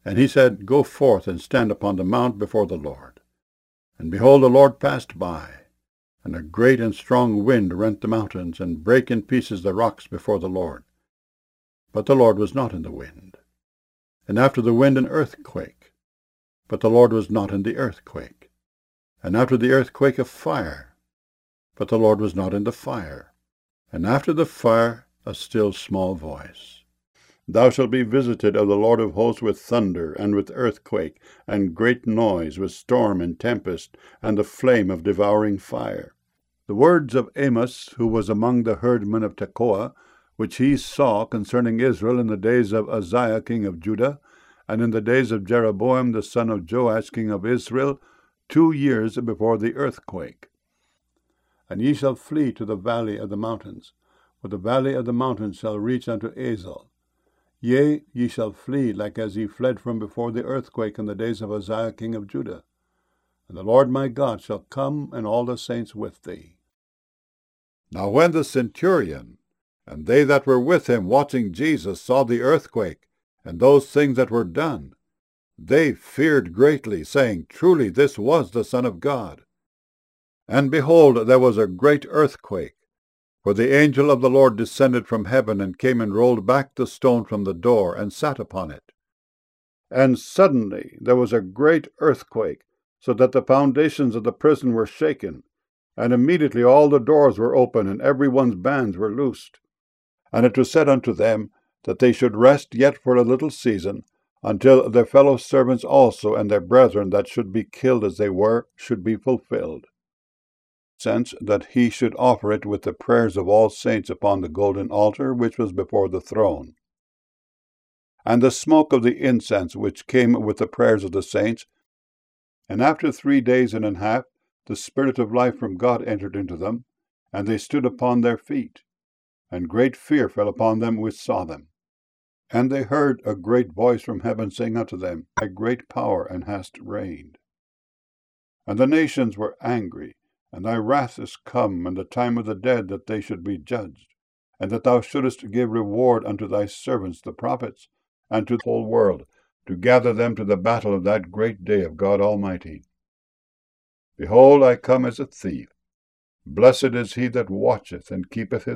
And he said, Go forth and stand upon the mount before the Lord. And behold, the Lord passed by, and a great and strong wind rent the mountains, and brake in pieces the rocks before the Lord. But the Lord was not in the wind. And after the wind an earthquake. But the Lord was not in the earthquake. And after the earthquake a fire. But the Lord was not in the fire. And after the fire a still small voice. Thou shalt be visited of the Lord of hosts with thunder, and with earthquake, and great noise, with storm and tempest, and the flame of devouring fire. The words of Amos, who was among the herdmen of Tekoa, which he saw concerning Israel in the days of Uzziah king of Judah, and in the days of Jeroboam the son of Joash king of Israel, 2 years before the earthquake. And ye shall flee to the valley of the mountains, for the valley of the mountains shall reach unto Azal. Yea, ye shall flee like as ye fled from before the earthquake in the days of Uzziah king of Judah. And the Lord my God shall come, and all the saints with thee. Now when the centurion and they that were with him watching Jesus saw the earthquake, and those things that were done, they feared greatly, saying, Truly this was the Son of God. And behold, there was a great earthquake, for the angel of the Lord descended from heaven, and came and rolled back the stone from the door, and sat upon it. And suddenly there was a great earthquake, so that the foundations of the prison were shaken, and immediately all the doors were open, and every one's bands were loosed. And it was said unto them that they should rest yet for a little season, until their fellow servants also and their brethren that should be killed as they were should be fulfilled. Since that he should offer it with the prayers of all saints upon the golden altar which was before the throne. And the smoke of the incense which came with the prayers of the saints, and after 3 days and a half the Spirit of life from God entered into them, and they stood upon their feet, and great fear fell upon them which saw them. And they heard a great voice from heaven saying unto them, Thy great power and hast reigned. And the nations were angry, and thy wrath is come, and the time of the dead that they should be judged, and that thou shouldest give reward unto thy servants the prophets, and to the whole world, to gather them to the battle of that great day of God Almighty. Behold, I come as a thief. Blessed is he that watcheth and keepeth his